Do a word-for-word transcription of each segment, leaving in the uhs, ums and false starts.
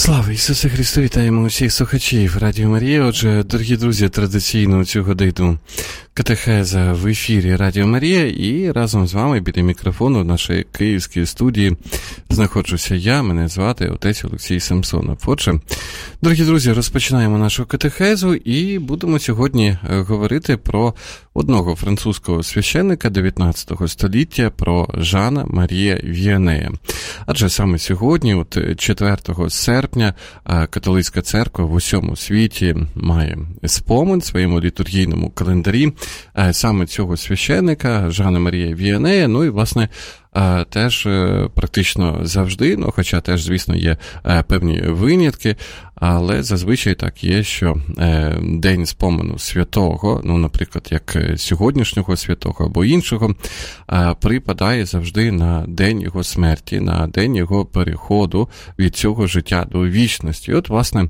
Слава Ісусу Христу! Вітаємо усіх слухачів Радіо Марія. Отже, дорогі друзі, традиційно у цю годину катехеза в ефірі Радіо Марія, і разом з вами біля мікрофону в нашій київській студії знаходжуся я, мене звати отець Олексій Самсонов. Отже, дорогі друзі, розпочинаємо нашу катехезу і будемо сьогодні говорити про одного французького священника дев'ятнадцятого століття, про Жана Марія Віанея. Адже саме сьогодні, от четвертого серпня, католицька церква в усьому світі має спомин в своєму літургійному календарі саме цього священника Жана Марія Віанея. Ну і, власне, теж практично завжди, ну, хоча теж, звісно, є певні винятки, але зазвичай так є, що день спомену святого, ну, наприклад, як сьогоднішнього святого або іншого, припадає завжди на день його смерті, на день його переходу від цього життя до вічності. От, власне,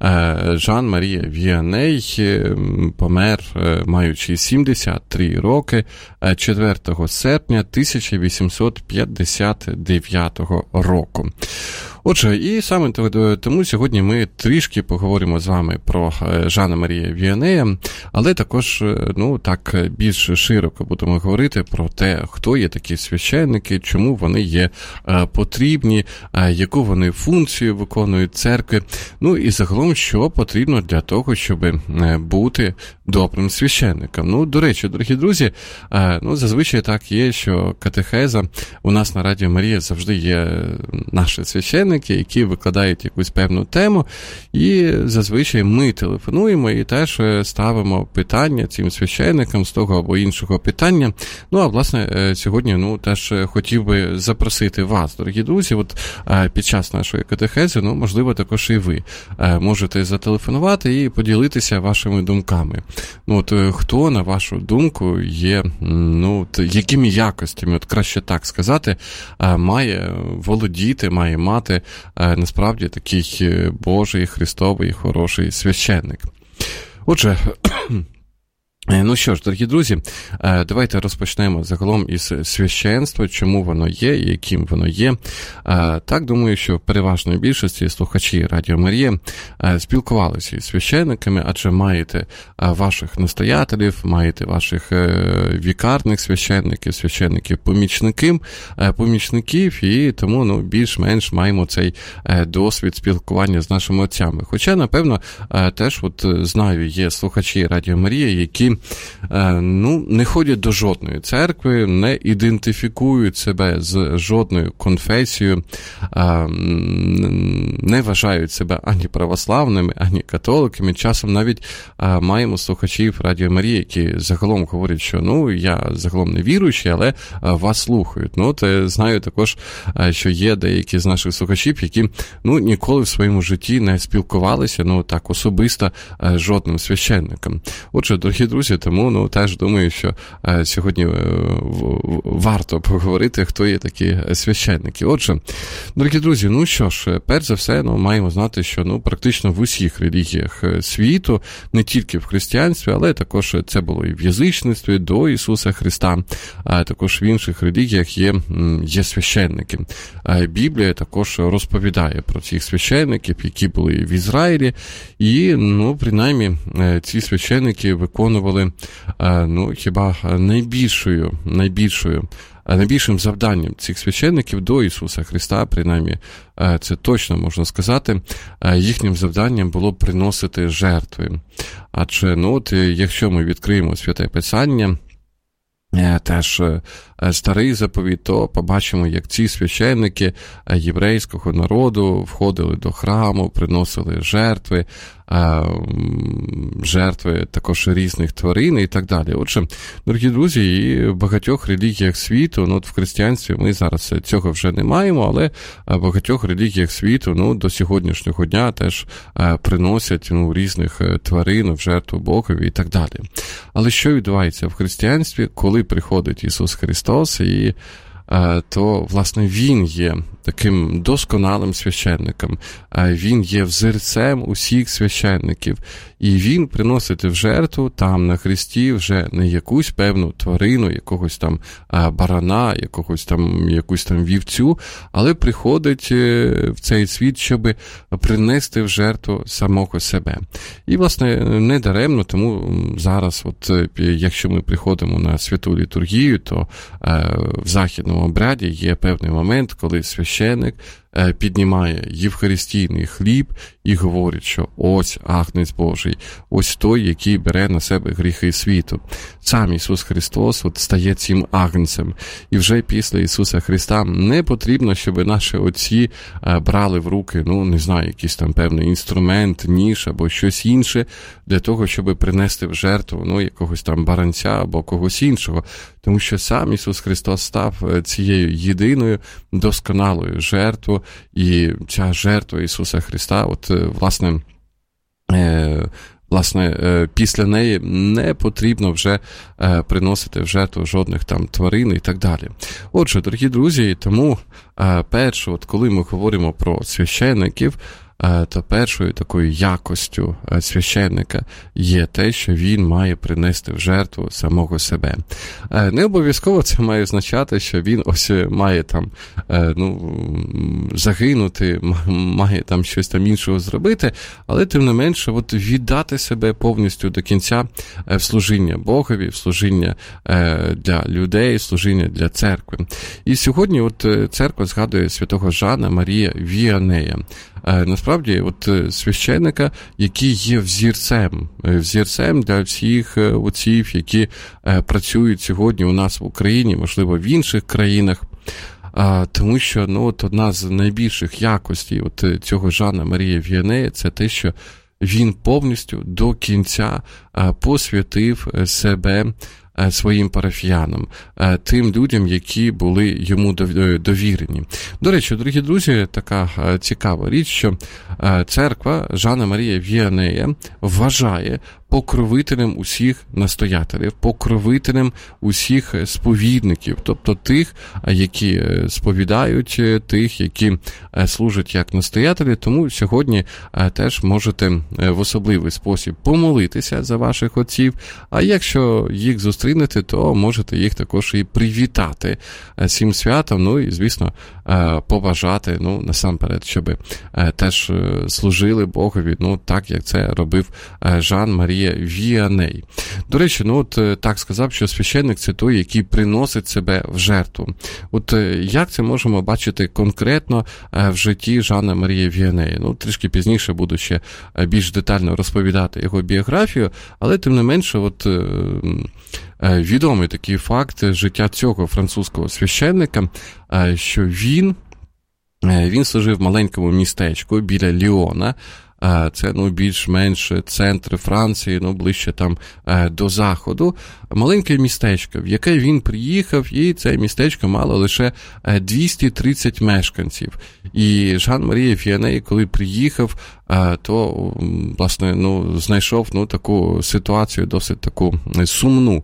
Жан Марія Віаней помер, маючи сімдесят три роки, четвертого серпня тисяча вісімсот п'ятдесят дев'ятого року. Отже, і саме тому сьогодні ми трішки поговоримо з вами про Жана Марія Віанея, але також, ну, так, більш широко будемо говорити про те, хто є такі священники, чому вони є потрібні, яку вони функцію виконують церкви, ну і загалом, що потрібно для того, щоб бути добрим священником. Ну, до речі, дорогі друзі, ну, зазвичай так є, що катехеза у нас на Радіо Марія завжди є наші священники, які викладають якусь певну тему, і зазвичай ми телефонуємо і теж ставимо питання цим священникам з того або іншого питання. Ну, а, власне, сьогодні, ну, теж хотів би запросити вас, дорогі друзі, от під час нашої катехези, ну, можливо, також і ви можете зателефонувати і поділитися вашими думками. Ну, от хто, на вашу думку, є, ну, от, якими якостями, от краще так сказати, має володіти, має мати насправді такий Божий, Христовий, хороший священник. Отже, ну що ж, дорогі друзі, давайте розпочнемо загалом із священства, чому воно є і яким воно є. Так, думаю, що в переважної більшості слухачі Радіо Марія спілкувалися із священниками, адже маєте ваших настоятелів, маєте ваших вікарних священників, священників-помічників, помічників, і тому, ну, більш-менш маємо цей досвід спілкування з нашими отцями. Хоча, напевно, теж от знаю, є слухачі Радіо Марія, які ну, не ходять до жодної церкви, не ідентифікують себе з жодною конфесією, не вважають себе ані православними, ані католиками. Часом навіть маємо слухачів Радіо Марії, які загалом говорять, що, ну, я загалом не віруючий, але вас слухають. Ну, то знаю також, що є деякі з наших слухачів, які, ну, ніколи в своєму житті не спілкувалися, ну, так, особисто жодним священником. Отже, дорогі друзі, тому, ну, теж думаю, що е, сьогодні е, в, варто поговорити, хто є такі священники. Отже, дорогі друзі, ну що ж, перш за все, ну, маємо знати, що, ну, практично в усіх релігіях світу, не тільки в християнстві, але також це було і в язичництві до Ісуса Христа, а також в інших релігіях є, є священники. Біблія також розповідає про цих священників, які були в Ізраїлі, і, ну, принаймні, ці священники виконували, ну, хіба найбільшою, найбільшою, найбільшим завданням цих священників до Ісуса Христа, принаймні, це точно можна сказати, їхнім завданням було приносити жертви. Адже, ну, от, якщо ми відкриємо Святе Писання, теж Старий Заповіт, то побачимо, як ці священники єврейського народу входили до храму, приносили жертви, жертви також різних тварин і так далі. Отже, дорогі друзі, і в багатьох релігіях світу, ну, от в християнстві ми зараз цього вже не маємо, але в багатьох релігіях світу, ну, до сьогоднішнього дня теж приносять, ну, різних тварин в жертву Богові і так далі. Але що відбувається в християнстві, коли приходить Ісус Христос і то, власне, він є таким досконалим священником, він є взірцем усіх священників, і він приносить в жертву там на хресті вже не якусь певну тварину, якогось там барана, якогось там, якусь там вівцю, але приходить в цей світ, щоб принести в жертву самого себе. І, власне, не даремно, тому зараз, от, якщо ми приходимо на святу літургію, то в західному обряді є певний момент, коли священик піднімає євхаристійний хліб і говорить, що ось Агнець Божий, ось той, який бере на себе гріхи світу. Сам Ісус Христос от стає цим агнцем. І вже після Ісуса Христа не потрібно, щоб наші отці брали в руки, ну, не знаю, якийсь там певний інструмент, ніж або щось інше, для того, щоб принести в жертву, ну, якогось там баранця або когось іншого. Тому що сам Ісус Христос став цією єдиною досконалою жертвою, і ця жертва Ісуса Христа, от, власне, е, власне, е, після неї не потрібно вже е, приносити в жертву жодних там тварин і так далі. Отже, дорогі друзі, тому е, перше, от коли ми говоримо про священників, то першою такою якостю священника є те, що він має принести в жертву самого себе. Не обов'язково це має означати, що він ось має там, ну, загинути, має там щось там іншого зробити, але тим не менше от віддати себе повністю до кінця в служіння Богові, в служіння для людей, в служіння для церкви. І сьогодні от церква згадує святого Жана Марія Віанея. Насправді, от священника, який є взірцем, взірцем для всіх отців, які працюють сьогодні у нас в Україні, можливо, в інших країнах, тому що, ну, от одна з найбільших якостей от цього Жана Марія Віанея – це те, що він повністю до кінця посвятив себе своїм парафіянам, тим людям, які були йому довірені. До речі, дорогі друзі, така цікава річ, що церква Жана Марія Віанея вважає покровителем усіх настоятелів, покровителем усіх сповідників, тобто тих, які сповідають, тих, які служать як настоятелі. Тому сьогодні теж можете в особливий спосіб помолитися за ваших отців, а якщо їх зустрінете, то можете їх також і привітати цим святом, ну і, звісно, побажати, ну, насамперед, щоб теж служили Богові, ну, так, як це робив Жан Марія Віаней. До речі, ну, от так сказав, що священник – це той, який приносить себе в жертву. От як це можемо бачити конкретно в житті Жана Марія Віанея? Ну, трішки пізніше буду ще більш детально розповідати його біографію, але тим не менше, от відомий такий факт життя цього французького священника, що він, він служив в маленькому містечку біля Ліона. Це, ну, більш-менш центр Франції, ну, ближче там до заходу. Маленьке містечко, в яке він приїхав, і це містечко мало лише двісті тридцять мешканців. І Жан Марія Віаней, коли приїхав, то, власне, ну, знайшов, ну, таку ситуацію досить таку сумну.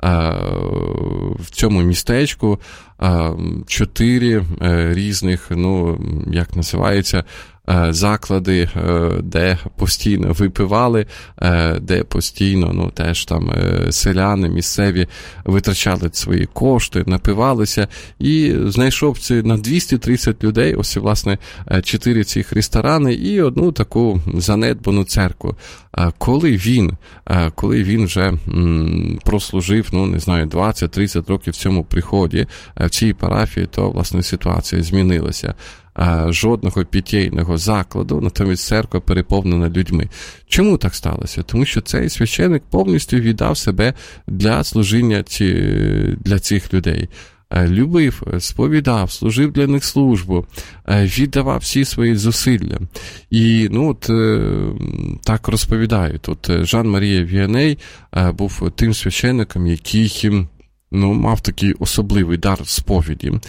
В цьому містечку чотири різних, ну, як називається, заклади, де постійно випивали, де постійно, ну, теж там селяни місцеві витрачали свої кошти, напивалися, і знайшов на двісті тридцять людей, ось, власне, чотири цих ресторани і одну таку занедбану церкву. Коли він, коли він вже прослужив, ну, не знаю, двадцять-тридцять років в цьому приході, в цій парафії, то, власне, ситуація змінилася. Жодного питейного закладу, натомість церква переповнена людьми. Чому так сталося? Тому що цей священик повністю віддав себе для служіння ці, для цих людей. Любив, сповідав, служив для них службу, віддавав всі свої зусилля. І, ну, от так розповідають. От Жан Марія Віаней був тим священником, який, ну, мав такий особливий дар сповіді.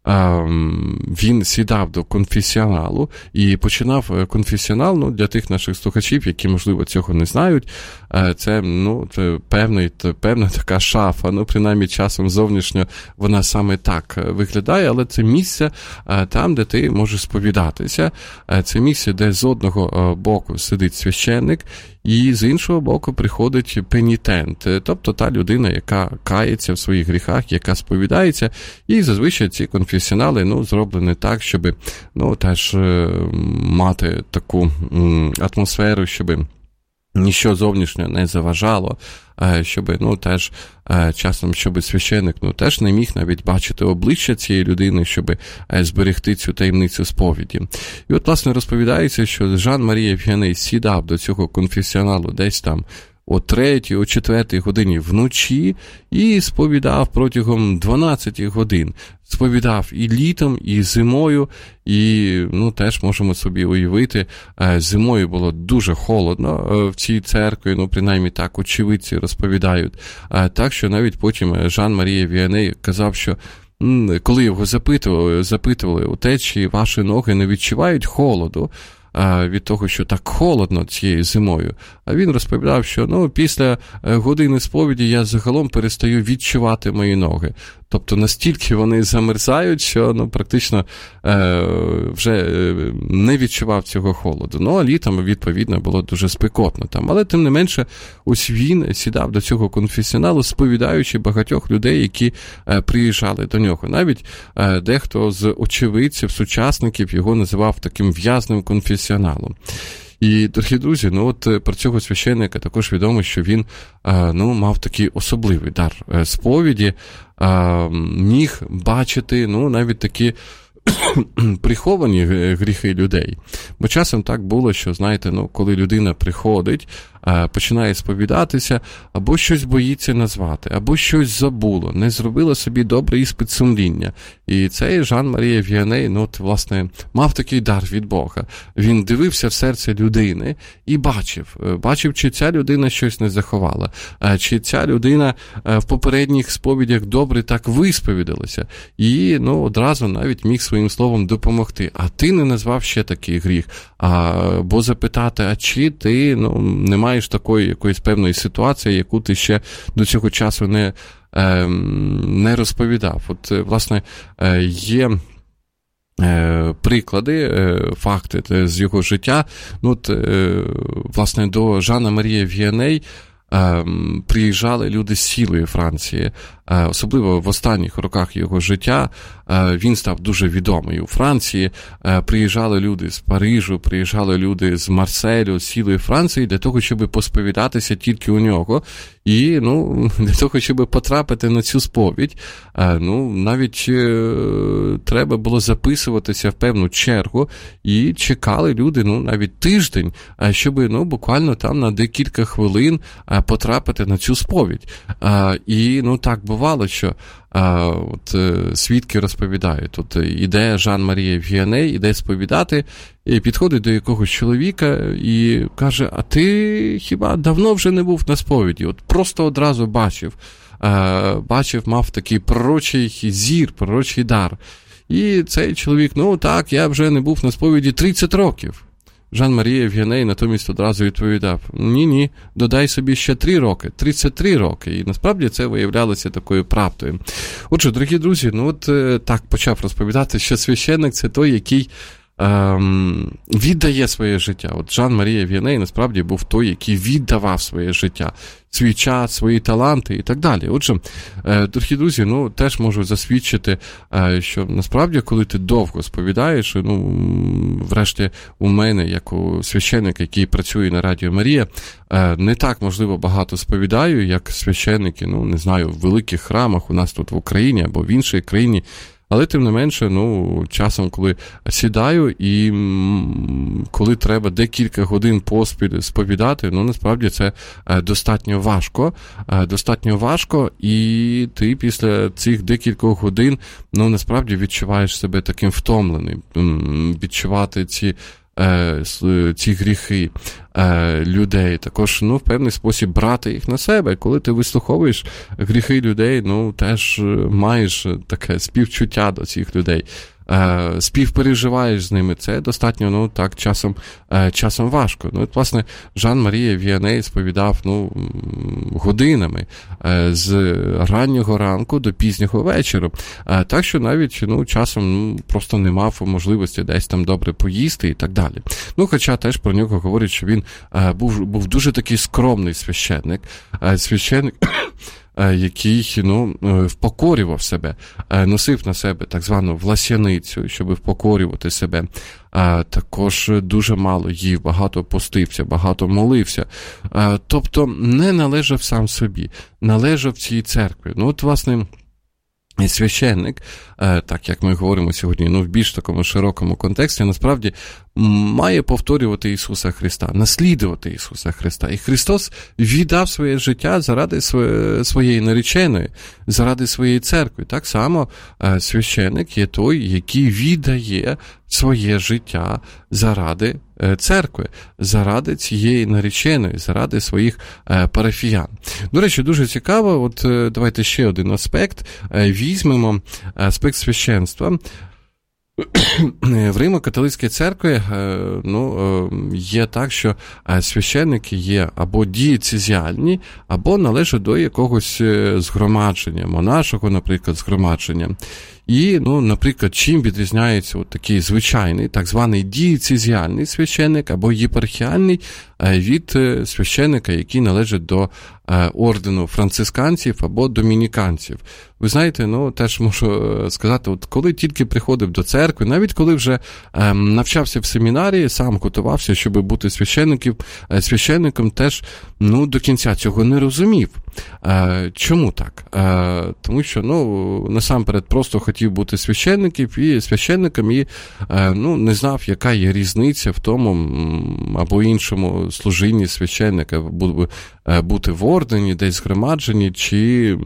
він сідав до конфесіоналу і починав конфесіонал, ну, для тих наших слухачів, які, можливо, цього не знають, це, ну, це певний, певна така шафа, ну, принаймні часом зовнішньо вона саме так виглядає, але це місце там, де ти можеш сповідатися, це місце, де з одного боку сидить священник, і з іншого боку приходить пенітент, тобто та людина, яка кається в своїх гріхах, яка сповідається, і зазвичай ці конфесіонали, ну, зроблені так, щоб, ну, теж мати таку атмосферу, щоб ніщо зовнішнє не заважало, щоб, ну, теж часом, щоб священик, ну, теж не міг навіть бачити обличчя цієї людини, щоб зберегти цю таємницю сповіді. І от, власне, розповідається, що Жан-Марія Віаней сідав до цього конфесіоналу десь там о третій, о четвертій годині вночі і сповідав протягом дванадцяти годин. Сповідав і літом, і зимою, і, ну, теж можемо собі уявити, зимою було дуже холодно в цій церкві, ну, принаймні так очевидці розповідають. Так, що навіть потім Жан-Марія Віаней казав, що коли його запитували, запитували, оте, чи ваші ноги не відчувають холоду, від того, що так холодно цією зимою. А він розповідав, що, ну, після години сповіді я загалом перестаю відчувати мої ноги. Тобто настільки вони замерзають, що, ну, практично е, вже не відчував цього холоду. Ну, а літом, відповідно, було дуже спекотно там. Але, тим не менше, ось він сідав до цього конфесіоналу, сповідаючи багатьох людей, які е, приїжджали до нього. Навіть е, дехто з очевидців, сучасників його називав таким в'язним конфесіоналом. І, дорогі друзі, ну от про цього священника також відомо, що він, ну, мав такий особливий дар сповіді, міг бачити, ну, навіть такі приховані гріхи людей. Бо часом так було, що, знаєте, ну, коли людина приходить, починає сповідатися, або щось боїться назвати, або щось забуло, не зробила собі добрий іспит сумління. І цей Жан-Марія Віаней, ну, от, власне, мав такий дар від Бога. Він дивився в серце людини і бачив, бачив, чи ця людина щось не заховала, чи ця людина в попередніх сповідях добре так висповідалася. І, ну, одразу навіть міг своїм словом допомогти. А ти не назвав ще такий гріх. Або запитати, а чи ти, ну, не маєш такої якоїсь певної ситуації, яку ти ще до цього часу не, е, не розповідав. От, власне, е, є е, приклади, е, факти з його життя. Ну, от, е, власне, до Жана-Марія Віаней е, приїжджали люди з цілої Франції. Особливо в останніх роках його життя він став дуже відомий у Франції. Приїжджали люди з Парижу, приїжджали люди з Марселю, з цілої Франції для того, щоб посповідатися тільки у нього. І, ну, для того, щоб потрапити на цю сповідь, ну, навіть треба було записуватися в певну чергу, і чекали люди, ну, навіть тиждень, щоб, ну, буквально там на декілька хвилин потрапити на цю сповідь. І, ну, так бувало, що а, от, свідки розповідають, тут іде Жан-Марія Віаней, іде сповідати, і підходить до якогось чоловіка і каже, а ти хіба давно вже не був на сповіді? От просто одразу бачив, а, бачив, мав такий пророчий зір, пророчий дар. І цей чоловік, ну так, я вже не був на сповіді тридцять років. Жан-Марія Віаней натомість одразу відповідав, ні-ні, додай собі ще три роки, тридцять три роки. І насправді це виявлялося такою правдою. Отже, дорогі друзі, ну от так почав розповідати, що священник – це той, який ем, віддає своє життя. От Жан-Марія Віаней насправді був той, який віддавав своє життя, свій час, свої таланти і так далі. Отже, дорогі друзі, ну, теж можу засвідчити, що насправді, коли ти довго сповідаєш, ну, врешті у мене, як у священника, який працює на Радіо Марія, не так, можливо, багато сповідаю, як священники, ну, не знаю, в великих храмах у нас тут в Україні або в іншій країні. Але, тим не менше, ну, часом, коли сідаю і коли треба декілька годин поспіль сповідати, ну, насправді це достатньо важко. Достатньо важко, і ти після цих декількох годин, ну, насправді відчуваєш себе таким втомленим. Відчувати ці е, ці гріхи е, людей, також, ну, в певний спосіб брати їх на себе. Коли ти вислуховуєш гріхи людей, ну, теж маєш таке співчуття до цих людей. Співпереживаєш з ними, це достатньо, ну, так, часом, часом важко. Ну, от, власне, Жан-Марія Віаней сповідав, ну, годинами, з раннього ранку до пізнього вечора. Так, що навіть, ну, часом, ну, просто не мав можливості десь там добре поїсти і так далі. Ну, хоча теж про нього говорять, що він був, був дуже такий скромний священник. Священник, який, ну, впокорював себе, носив на себе так звану власяницю, щоб впокорювати себе. Також дуже мало їв, багато постився, багато молився. Тобто не належав сам собі, належав цій церкві. Ну, от, власне, священник, так як ми говоримо сьогодні, ну, в більш такому широкому контексті, насправді має повторювати Ісуса Христа, наслідувати Ісуса Христа. І Христос віддав своє життя заради своєї нареченої, заради своєї церкви. Так само священник є той, який віддає своє життя заради церкви, заради цієї нареченої, заради своїх парафіян. До речі, дуже цікаво, от давайте ще один аспект, візьмемо аспект священства. В Римо-католицькій церкві, ну, є так, що священники є або дієцезіальні, або належать до якогось згромадження, монашого, наприклад, згромадження. І, ну, наприклад, чим відрізняється от такий звичайний, так званий дієцезіальний священник або єпархіальний від священника, який належить до ордену францисканців або домініканців. Ви знаєте, ну, теж можу сказати, от коли тільки приходив до церкви, навіть коли вже ем, навчався в семінарії, сам готувався, щоб бути священником, священником теж, ну, до кінця цього не розумів. Е, чому так? Е, тому що, ну, насамперед просто хотів бути священником і священником і, е, ну, не знав, яка є різниця в тому або іншому служінні священника, бути в ордені, десь згромадженні, чи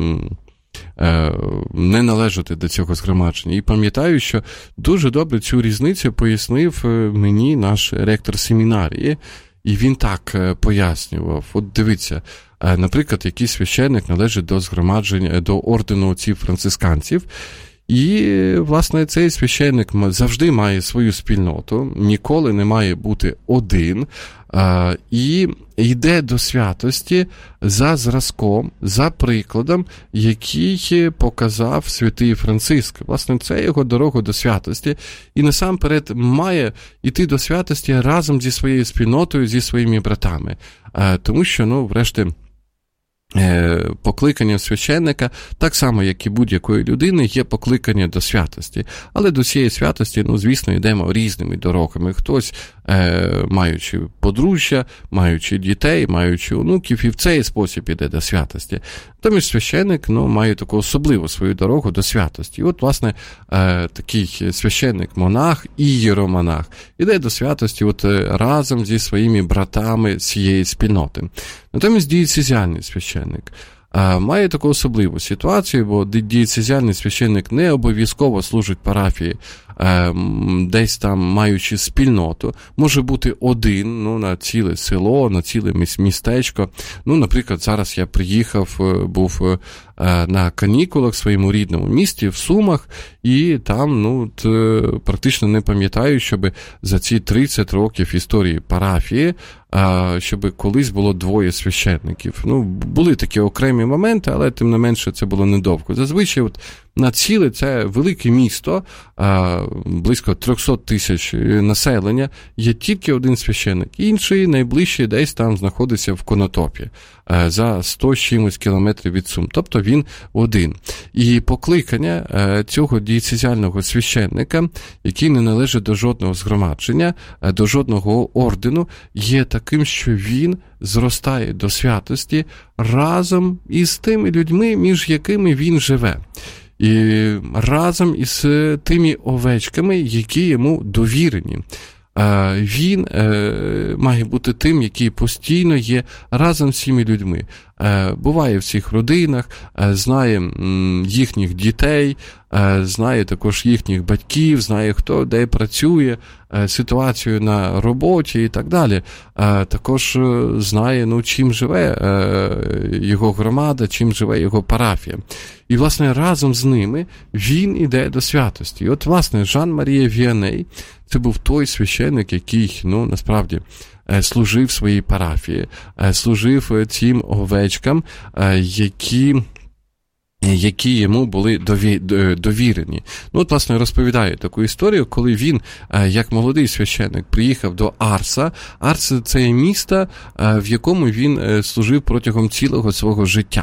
не належати до цього згромадження. І пам'ятаю, що дуже добре цю різницю пояснив мені наш ректор семінарії, і він так пояснював. От дивіться, наприклад, якийсь священник належить до згромадження, до ордену отців францисканців, і, власне, цей священник завжди має свою спільноту, ніколи не має бути один, і йде до святості за зразком, за прикладом, який показав святий Франциск. Власне, це його дорога до святості. І насамперед має йти до святості разом зі своєю спільнотою, зі своїми братами. Тому що, ну, врешті, покликання священника, так само, як і будь-якої людини, є покликання до святості. Але до цієї святості, ну, звісно, йдемо різними дорогами. Хтось, е, маючи подружжя, маючи дітей, маючи онуків, і в цей спосіб іде до святості. Тому священник, ну, має таку особливу свою дорогу до святості. І от, власне, е, такий священник-монах, ієромонах, іде до святості от разом зі своїми братами цієї спільноти. Натомість дієцезіальний священник має таку особливу ситуацію, бо дієцезіальний священник не обов'язково служить парафії, десь там маючи спільноту, може бути один, ну, на ціле село, на ціле містечко. Ну, наприклад, зараз я приїхав, був на канікулах в своєму рідному місті, в Сумах, і там, ну, практично не пам'ятаю, щоб за ці тридцять років історії парафії, щоб колись було двоє священників. Ну, були такі окремі моменти, але тим не менше це було недовго. Зазвичай от на ціле це велике місто, близько триста тисяч населення, є тільки один священник. Інший, найближчий, десь там знаходиться в Конотопі, за сто з чимось кілометрів від Сум. Тобто він один. І покликання цього дієцезіального священника, який не належить до жодного згромадження, до жодного ордену, є таким, що він зростає до святості разом із тими людьми, між якими він живе. І разом із тими овечками, які йому довірені. він має бути тим, який постійно є разом з цими людьми. Буває в цих родинах, знає їхніх дітей, знає також їхніх батьків, знає, хто де працює, ситуацію на роботі і так далі. Також знає, ну, чим живе його громада, чим живе його парафія. І, власне, разом з ними він іде до святості. І от, власне, Жан-Марія Віаней – це був той священник, який, ну, насправді, служив своїй парафії, служив цим овечкам, які... які йому були довірені. Ну, от, власне, розповідаю таку історію, коли він, як молодий священник, приїхав до Арса. Арс – це місто, в якому він служив протягом цілого свого життя.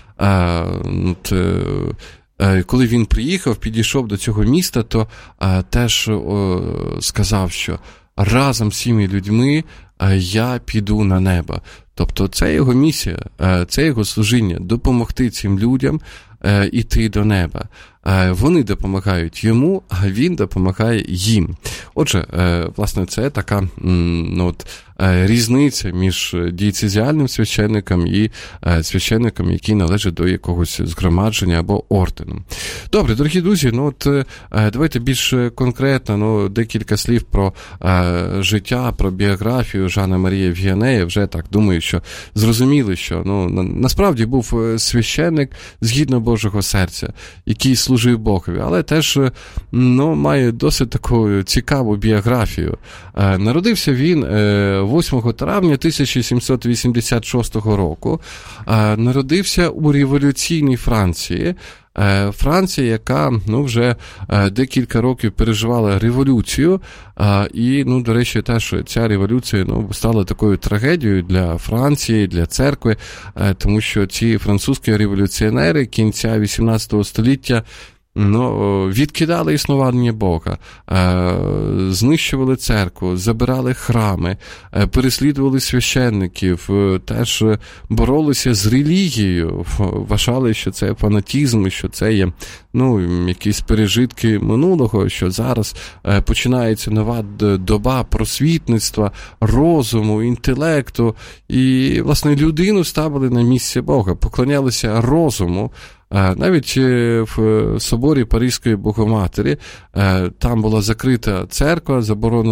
От, коли він приїхав, підійшов до цього міста, то теж сказав, що разом з цими людьми я піду на небо. Тобто це його місія, це його служіння – допомогти цим людям іти до неба. Вони допомагають йому, а він допомагає їм. Отже, власне, це така, ну, от, різниця між дієцезіальним священником і священником, який належить до якогось згромадження або ордену. Добре, дорогі друзі, ну от давайте більш конкретно, ну, декілька слів про життя, про біографію Жана Марія Віанея. Вже так думаю, що зрозуміли, що, ну, насправді був священник згідно Божого серця, який служив Богові, але теж, ну, має досить таку цікаву біографію. Народився він восьмого травня тисяча сімсот вісімдесят шостого року. Народився у революційній Франції. Франція, яка, ну, вже декілька років переживала революцію, і, ну, до речі, теж ця революція, ну, стала такою трагедією для Франції, для церкви, тому що ці французькі революціонери кінця вісімнадцятого століття, ну, відкидали існування Бога, знищували церкву, забирали храми, переслідували священників, теж боролися з релігією, вважали, що це фанатізм, що це є, ну, якісь пережитки минулого, що зараз починається нова доба просвітництва, розуму, інтелекту, і, власне, людину ставили на місце Бога, поклонялися розуму. Навіть в соборі Паризької Богоматері там була закрита церква,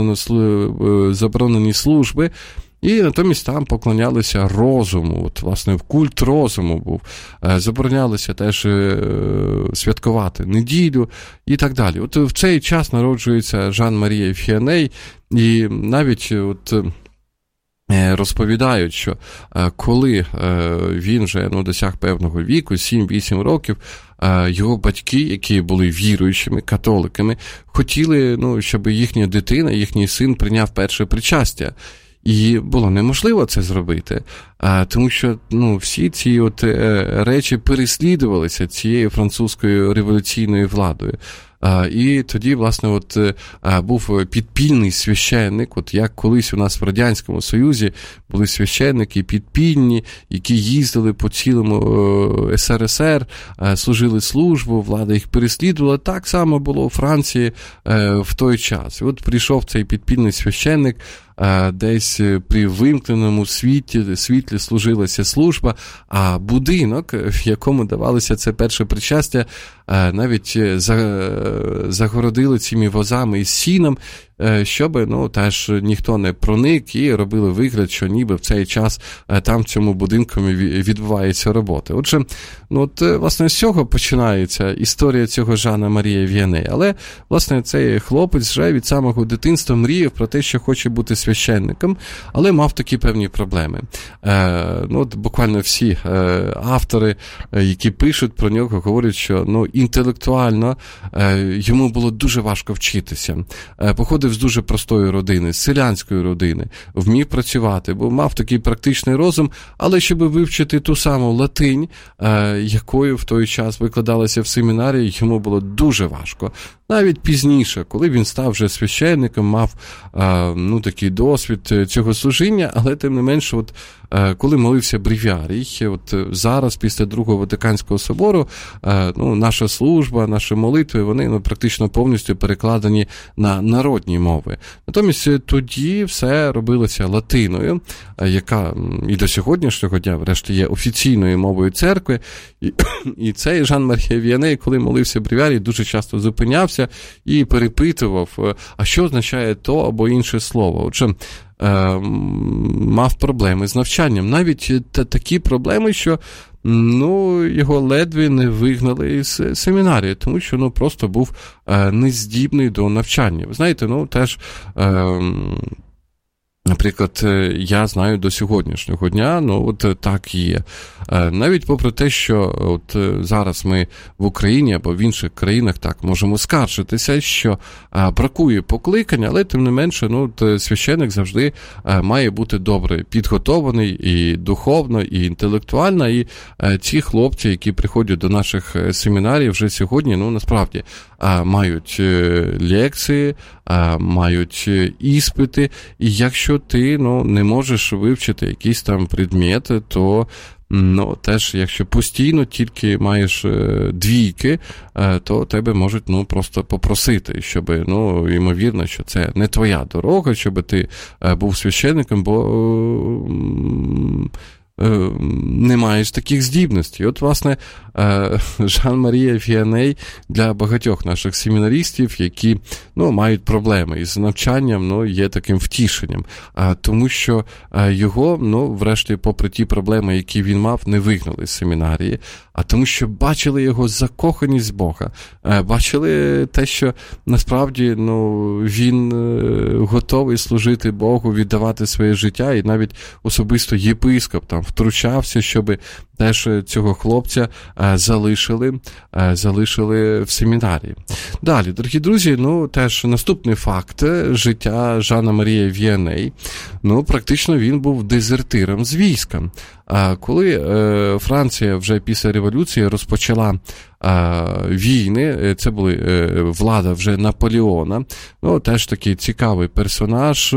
заборонені служби, і натомість там поклонялися розуму. От, власне, культ розуму був. Заборонялося теж святкувати неділю і так далі. От в цей час народжується Жан-Марія Віаней, і навіть от розповідають, що коли він вже, ну, досяг певного віку, сім-вісім років, його батьки, які були віруючими, католиками, хотіли, ну, щоб їхня дитина, їхній син прийняв перше причастя. І було неможливо це зробити, тому що, ну, всі ці от речі переслідувалися цією французькою революційною владою. І тоді, власне, от був підпільний священник, от як колись у нас в Радянському Союзі були священники підпільні, які їздили по цілому ес ер ес ер, служили службу, влада їх переслідувала. Так само було у Франції в той час. І от прийшов цей підпільний священник, десь при вимкненому світлі, світлі служилася служба, а будинок, в якому давалося це перше причастя, навіть загородили цими возами із сіном, щоб, ну, теж ніхто не проник, і робили вигляд, що ніби в цей час там в цьому будинку відбувається робота. Отже, ну, от, власне, з цього починається історія цього Жана Марія Віанея. Але, власне, цей хлопець вже від самого дитинства мріяв про те, що хоче бути священником, але мав такі певні проблеми. Е, ну, от, буквально всі е, автори, які пишуть про нього, говорять, що, ну, інтелектуально е, йому було дуже важко вчитися. Е, походив з дуже простої родини, з селянської родини, вмів працювати, бо мав такий практичний розум, але щоб вивчити ту саму латинь, е, якою в той час викладалася в семінарії, йому було дуже важко. Навіть пізніше, коли він став вже священником, мав е, ну, такий досвід цього служіння, але тим не менше, от, коли молився Бревіарій, от зараз, після Другого Ватиканського собору, ну, наша служба, наші молитви, вони ну, практично повністю перекладені на народні мови. Натомість тоді все робилося латиною, яка і до сьогоднішнього дня, врешті, є офіційною мовою церкви. І, і цей Жан-Марія Віаней, коли молився Бревіарій, дуже часто зупинявся і перепитував, а що означає то або інше слово. Отже, мав проблеми з навчанням. Навіть та, такі проблеми, що ну, його ледве не вигнали із семінарії, тому що ну, просто був нездібний до навчання. Ви знаєте, ну, теж... Наприклад, я знаю до сьогоднішнього дня, ну от так і є. Навіть попри те, що от зараз ми в Україні або в інших країнах так можемо скаржитися, що бракує покликання, але тим не менше, ну от священик завжди має бути добре підготований і духовно, і інтелектуально, і ці хлопці, які приходять до наших семінарів вже сьогодні, ну насправді мають лекції, мають іспити, і якщо ти ну, не можеш вивчити якийсь там предмет, то ну, теж, якщо постійно тільки маєш двійки, то тебе можуть ну, просто попросити, щоб, ну, ймовірно, що це не твоя дорога, щоб ти був священником, бо не маєш таких здібностей. От, власне, Жан-Марія Віаней для багатьох наших семінаристів, які ну, мають проблеми із навчанням, ну, є таким втішенням. Тому що його, ну, врешті, попри ті проблеми, які він мав, не вигнали з семінарії, а тому що бачили його закоханість Бога, бачили те, що насправді ну, він готовий служити Богу, віддавати своє життя, і навіть особисто єпископ там втручався, щоб теж цього хлопця залишили, залишили в семінарії. Далі, дорогі друзі, ну теж наступний факт життя Жана-Марія Віаней. Ну, практично він був дезертиром з війська. Коли Франція вже після революції розпочала війни, це були влада вже Наполеона, ну, теж такий цікавий персонаж,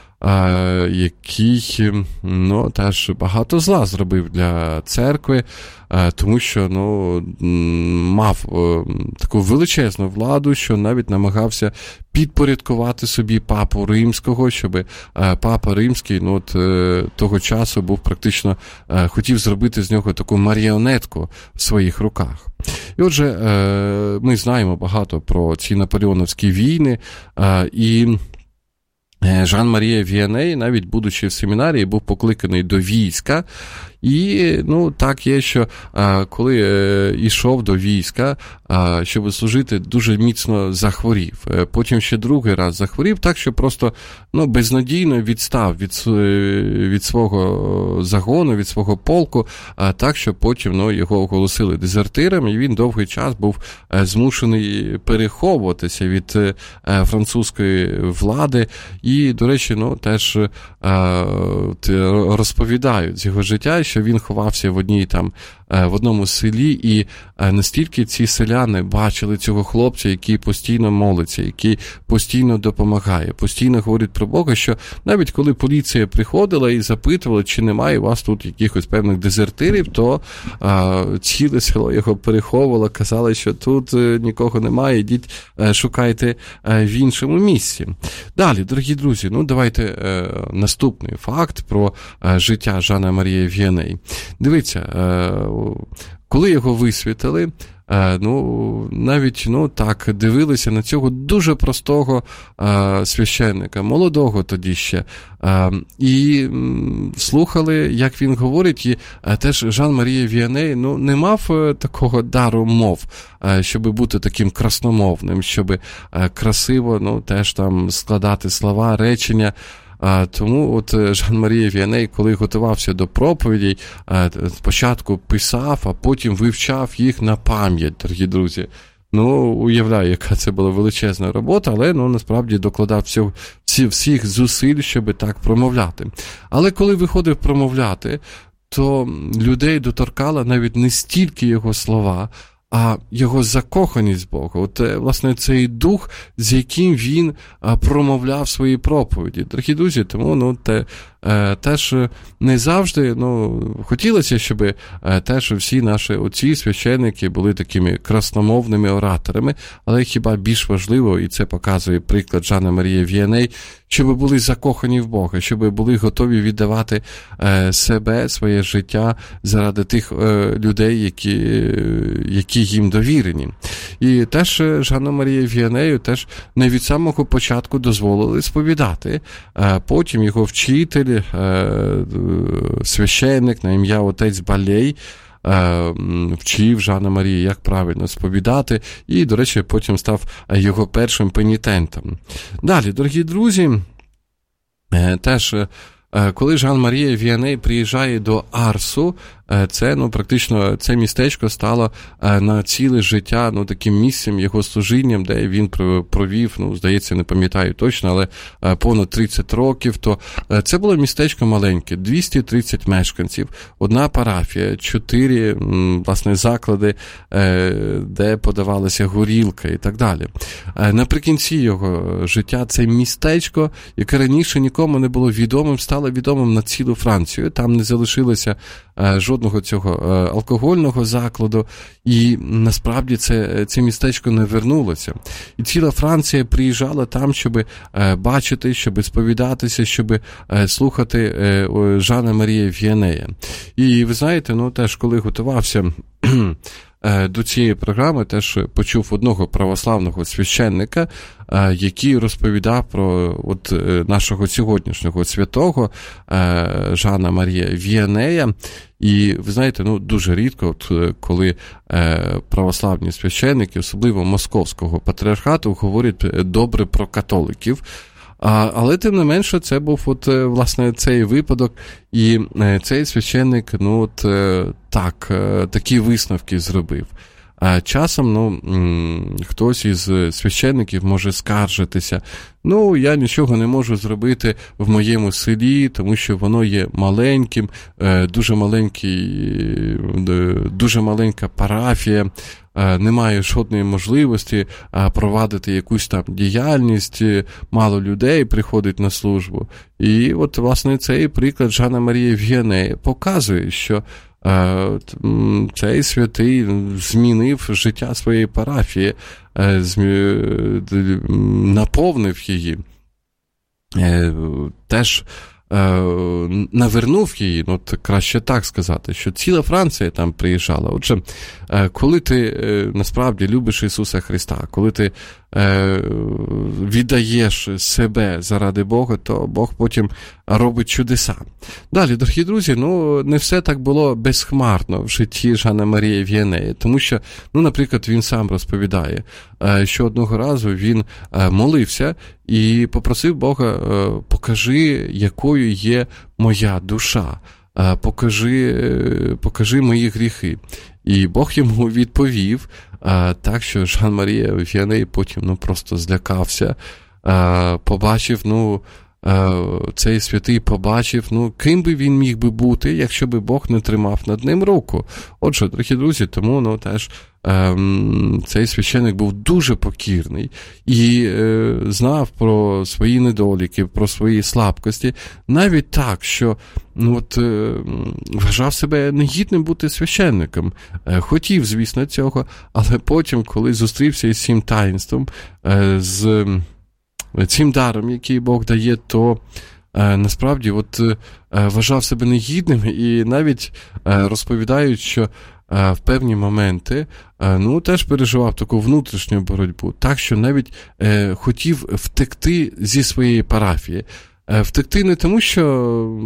який, ну, теж багато зла зробив для церкви, тому що, ну, мав таку величезну владу, що навіть намагався підпорядкувати собі папу римського, щоб папа римський, ну, от, того часу був практично, хотів зробити з нього таку маріонетку в своїх руках. І отже, ми знаємо багато про ці наполеоновські війни, і Жан-Марія Віаней, навіть будучи в семінарії, був покликаний до війська. І, ну, так є, що а, коли е, йшов до війська, а, щоб служити, дуже міцно захворів. Е, потім ще другий раз захворів, так, що просто, ну, безнадійно відстав від, від свого загону, від свого полку, а, так, що потім, ну, його оголосили дезертиром, і він довгий час був е, змушений переховуватися від е, французької влади. І, до речі, ну, теж е, розповідають з його життя, що він ховався в одній там, в одному селі, і настільки ці селяни бачили цього хлопця, який постійно молиться, який постійно допомагає, постійно говорить про Бога, що навіть коли поліція приходила і запитувала, чи немає у вас тут якихось певних дезертирів, то а, ціле село його переховувало, казали, що тут нікого немає, йдіть, шукайте в іншому місці. Далі, дорогі друзі, ну давайте е, наступний факт про е, життя Жана-Марія Віаней. Дивіться, е, коли його висвітили, ну, навіть, ну, так, дивилися на цього дуже простого а, священника, молодого тоді ще, а, і м, слухали, як він говорить, і а, теж Жан-Марія Віаней, ну, не мав а, такого дару мов, а, щоб бути таким красномовним, щоб а, красиво, ну, теж там складати слова, речення. А, тому от Жан-Марія Віаней, коли готувався до проповідей, а, спочатку писав, а потім вивчав їх на пам'ять, дорогі друзі. Ну, уявляю, яка це була величезна робота, але, ну, насправді докладав всього, всі, всіх зусиль, щоб так промовляти. Але коли виходив промовляти, то людей доторкала навіть не стільки його слова, а його закоханість Бога. От, власне, цей дух, з яким він промовляв свої проповіді. Дорогі друзі, тому, ну, те, теж не завжди, ну, хотілося, щоб теж всі наші отці, священники були такими красномовними ораторами, але хіба більш важливо, і це показує приклад Жанна Марія Вієней, щоб були закохані в Бога, щоб були готові віддавати е, себе, своє життя заради тих е, людей, які, які їм довірені. І теж Жанна Марія Вієнею теж не від самого початку дозволили сповідати. Е, потім його вчитель, е, священник на ім'я отець Балей, вчив Жанна Марії, як правильно сповідати, і, до речі, потім став його першим пенітентом. Далі, дорогі друзі, теж, коли Жан Марія Вієней приїжджає до Арсу, це, ну, практично, це містечко стало на ціле життя, ну, таким місцем його служінням, де він провів, ну, здається, не пам'ятаю точно, але понад тридцять років, то це було містечко маленьке, двісті тридцять мешканців, одна парафія, чотири, власне, заклади, де подавалася горілка і так далі. Наприкінці його життя це містечко, яке раніше нікому не було відомим, стало відомим на цілу Францію, там не залишилося жодного цього алкогольного закладу, і насправді це, це містечко не вернулося. І ціла Франція приїжджала там, щоб бачити, щоб сповідатися, щоб слухати Жана Марія Вієнея. І ви знаєте, ну теж коли готувався до цієї програми, теж почув одного православного священника, який розповідав про от нашого сьогоднішнього святого Жана Марія Вієнея. І ви знаєте, ну дуже рідко, от, коли православні священники, особливо московського патріархату, говорять добре про католиків. А, але, тим не менше, це був, от, власне, цей випадок, і цей священник, ну, от, так, такі висновки зробив. А часом, ну, хтось із священників може скаржитися, ну, я нічого не можу зробити в моєму селі, тому що воно є маленьким, дуже маленький, дуже маленька парафія, немає жодної можливості провадити якусь там діяльність, мало людей приходить на службу. І от, власне, цей приклад Жана Марія Вієнея показує, що цей святий змінив життя своєї парафії, наповнив її, теж навернув її, ну, краще так сказати, що ціла Франція там приїжджала. Отже, коли ти насправді любиш Ісуса Христа, коли ти віддаєш себе заради Бога, то Бог потім робить чудеса. Далі, дорогі друзі, ну, не все так було безхмарно в житті Жана Марія Вієнея, тому що, ну, наприклад, він сам розповідає, що одного разу він молився і попросив Бога: покажи, якою є моя душа, покажи, покажи мої гріхи. І Бог йому відповів, так що Жан Марія Вієней потім, ну, просто злякався, побачив, ну, цей святий побачив, ну, ким би він міг би бути, якщо би Бог не тримав над ним руку. Отже, дорогі друзі, тому, ну, теж ем, цей священик був дуже покірний і е, знав про свої недоліки, про свої слабкості, навіть так, що, ну, от, е, вважав себе негідним бути священником. Е, хотів, звісно, цього, але потім, коли зустрівся із цим таїнством, е, з цим даром, який Бог дає, то е, насправді от, е, вважав себе негідним і навіть е, розповідають, що е, в певні моменти е, ну, теж переживав таку внутрішню боротьбу, так що навіть е, хотів втекти зі своєї парафії. Е, втекти не тому, що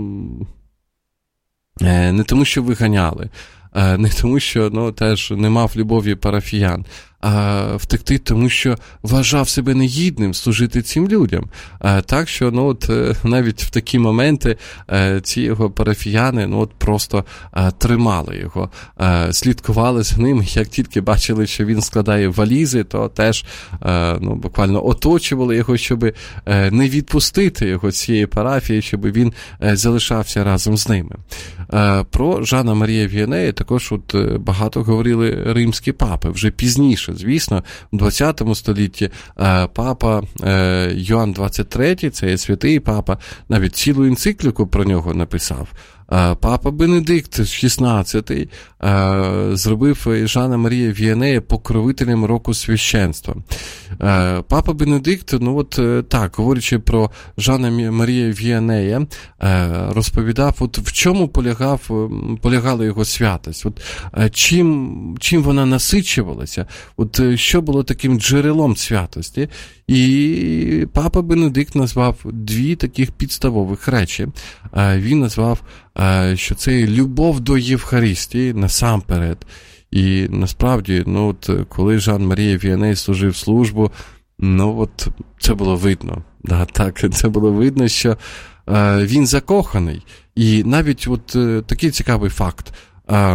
е, не тому, що виганяли, е, не тому, що, ну, теж не мав любові парафіян, а втекти, тому що вважав себе негідним служити цим людям. А, так що, ну, от, навіть в такі моменти а, ці його парафіяни, ну, от, просто а, тримали його, а, слідкували за ним, як тільки бачили, що він складає валізи, то теж а, ну, буквально оточували його, щоб а, не відпустити його з цієї парафії, щоб він а, залишався разом з ними. А, про Жана Марія Вієнея також от, багато говорили римські папи, вже пізніше, пізніше. Звісно, в двадцятому столітті папа Йоанн двадцять третій, це є святий папа, навіть цілу енцикліку про нього написав. Папа Бенедикт шістнадцятий зробив Жана Марія Віанея покровителем року священства. Папа Бенедикт, ну от так, говорячи про Жана Марія Віанея, розповідав, от в чому полягав, полягала його святость, от чим, чим вона насичувалася, от що було таким джерелом святості. І папа Бенедикт назвав дві таких підставових речі. Він назвав, що це любов до Євхаристії насамперед. І насправді, ну от коли Жан Марія Віаней служив службу, ну от це було видно. Да, так, це було видно, що е, він закоханий. І навіть от е, такий цікавий факт. Е,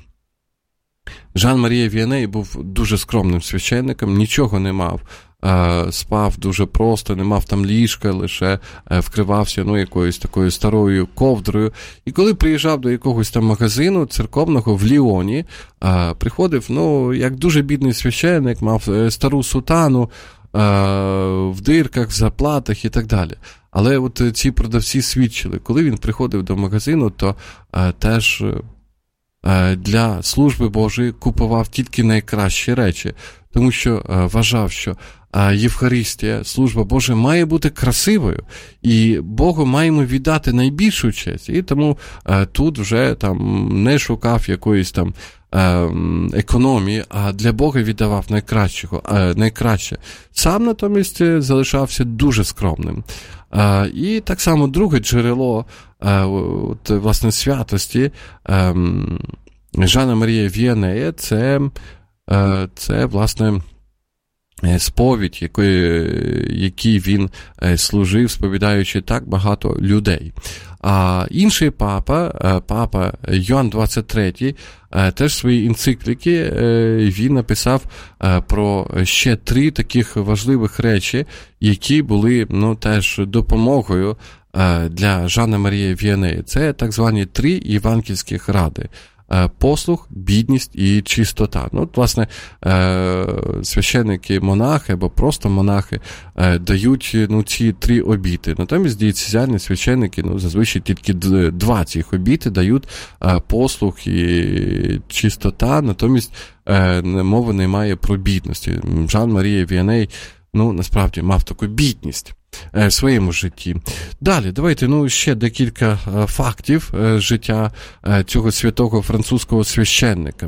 Жан Марія Віаней був дуже скромним священником, нічого не мав. Спав дуже просто, не мав там ліжка, лише вкривався, ну, якоюсь такою старою ковдрою. І коли приїжджав до якогось там магазину церковного в Ліоні, приходив, ну, як дуже бідний священник, мав стару сутану в дирках, в заплатах і так далі. Але от ці продавці свідчили, коли він приходив до магазину, то теж для служби Божої купував тільки найкращі речі, тому що вважав, що Євхаристія, служба Божа має бути красивою, і Богу маємо віддати найбільшу честь. І тому е, тут вже там не шукав якоїсь там е, економії, а для Бога віддавав найкращого, е, найкраще. Сам натомість залишався дуже скромним. Е, і так само друге джерело е, от, власне святості е, Жана Марія Віанея, це, е, це власне сповідь, який, який він служив, сповідаючи так багато людей. А інший папа, папа Йоанн двадцять третій, теж свої енцикліки він написав про ще три таких важливих речі, які були, ну, теж допомогою для Жана Марія Віанея. Це так звані три євангельських ради. Послух, бідність і чистота. Ну, от, власне, священники-монахи або просто монахи дають, ну, ці три обіти. Натомість дієцезіальні священники, ну, зазвичай тільки два цих обіти дають: послух і чистота, натомість мови немає про бідності. Жан Марія Віаней, ну, насправді, мав таку бідність в своєму житті. Далі, давайте, ну, ще декілька фактів життя цього святого французького священника.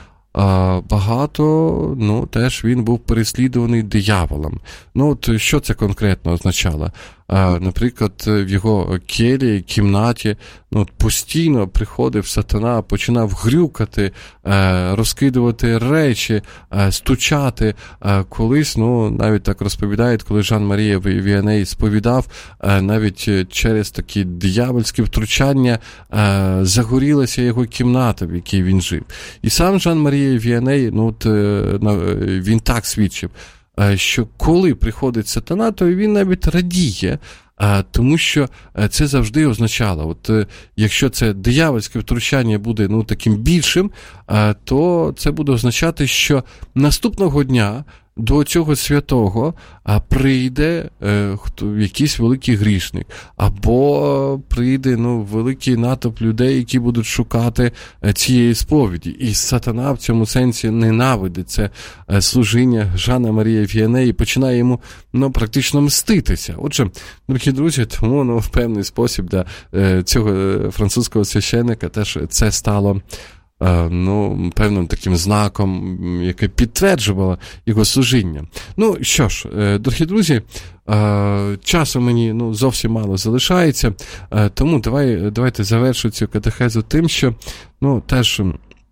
Багато, ну, теж він був переслідуваний дияволом. Ну, от що це конкретно означало? Наприклад, в його келії, кімнаті, ну, постійно приходив сатана, починав грюкати, розкидувати речі, стучати. Колись, ну, навіть так розповідають, коли Жан Марія Віаней сповідав, навіть через такі диявольські втручання загорілася його кімната, в якій він жив. І сам Жан Марія Віаней, ну, от, він так свідчив, що коли приходить сатана, то він навіть радіє, тому що це завжди означало, от якщо це диявольське втручання буде, ну, таким більшим, то це буде означати, що наступного дня до цього святого прийде е, хто, якийсь великий грішник, або прийде, ну, великий натовп людей, які будуть шукати цієї сповіді. І сатана в цьому сенсі ненавидить це служіння Жана Марія Віанея і починає йому, ну, практично мститися. Отже, дорогі друзі, тому, ну, в певний спосіб для е, цього французького священника теж це стало, ну, певним таким знаком, яке підтверджувало його служіння. Ну, що ж, дорогі друзі, часу мені, ну, зовсім мало залишається, тому давай, давайте завершу цю катехезу тим, що, ну, теж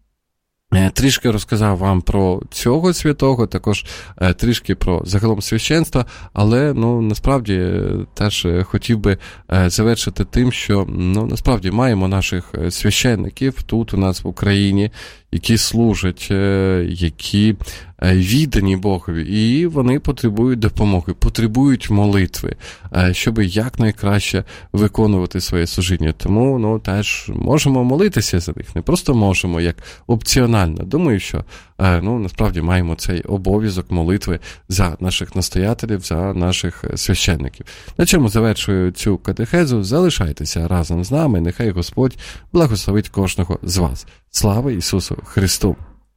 трішки розказав вам про цього святого, також трішки про загалом священства, але, ну, насправді теж хотів би завершити тим, що, ну, насправді маємо наших священників тут у нас в Україні, які служать, які віддані Богові, і вони потребують допомоги, потребують молитви, щоб якнайкраще виконувати своє служіння. Тому, ну, теж можемо молитися за них, не просто можемо, як опціонально. Думаю, що, ну, насправді маємо цей обов'язок молитви за наших настоятелів, за наших священників. На чому завершую цю катехезу. Залишайтеся разом з нами, нехай Господь благословить кожного з вас. Слава Ісусу Христу!